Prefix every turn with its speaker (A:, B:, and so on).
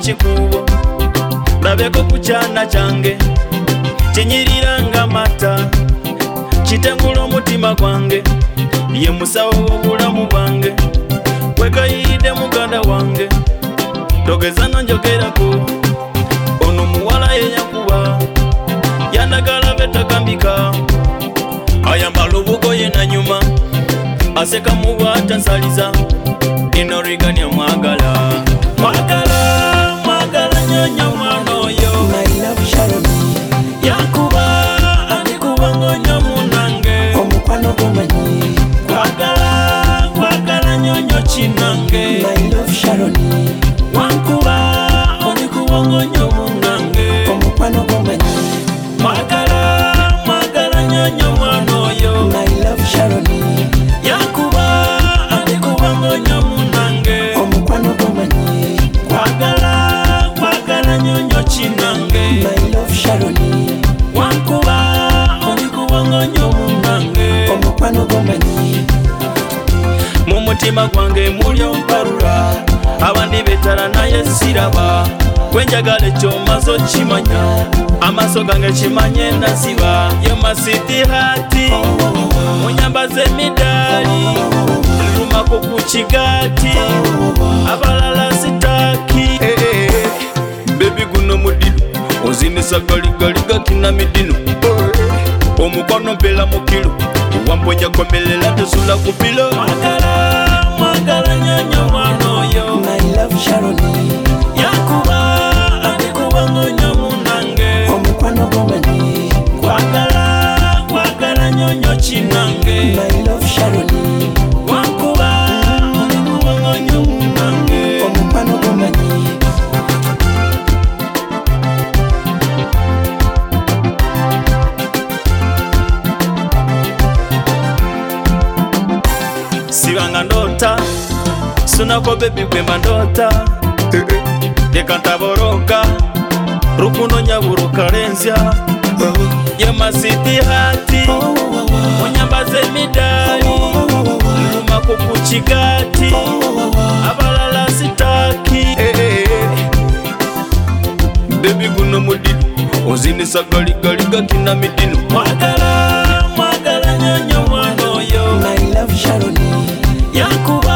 A: chikubo labeko kuchana change chinyiriranga mata chitengula omutima gwange ye musawo w'obulamu bwange wegayidde muganda wange togeza nonjogerako ono muwala yeyakuba yandagala betagambika ayambala obugoye nanyuma aseka mubwata nsaliza inorigania mwagala nyonya mwana oyo yakuba andikuba ngonya munange
B: omukwano gumanyi
A: kwagala nyonyo kinange wankuba andikuba ngonya munange
B: omukwano gumanyi
A: mwagala nyonya mwana oyo yakuba andikuba ngonya munange
B: omukwano gumanyi
A: kwagala nyonyo kinange wankuba andikuba ngonya munange
B: omukwano gumanyi
A: mumutima gwange muli omparula abandi betala naye siraba kwenjagala ekyomaze okimanya amaaso gange kimanye naziba yemasiti hati munyambaza emidaali lumako ku kigati abalala sitaki bebi guno mudilu onzinisa galigali gakina midino omukwano mpela mukilo wamponya komelela tosula kupilo mwagala nyonya mwana oyo yakuba andikuba ngonya munange
B: omukwano gumanyi
A: kwagala nyonyo kinange wankuba andikuba ngonya munange
B: omukwano gumanyi
A: sibanga ndota sunako bebi gwemba ndota leka ntaboroka rukundo nyaburuka lenzya yemasiti hati munyambaza emidaali lumako ku kigati abalala sitaki bebi guno mudilu onzinisa galigali gakina midino mwagala nyonya mwana oyo yakuba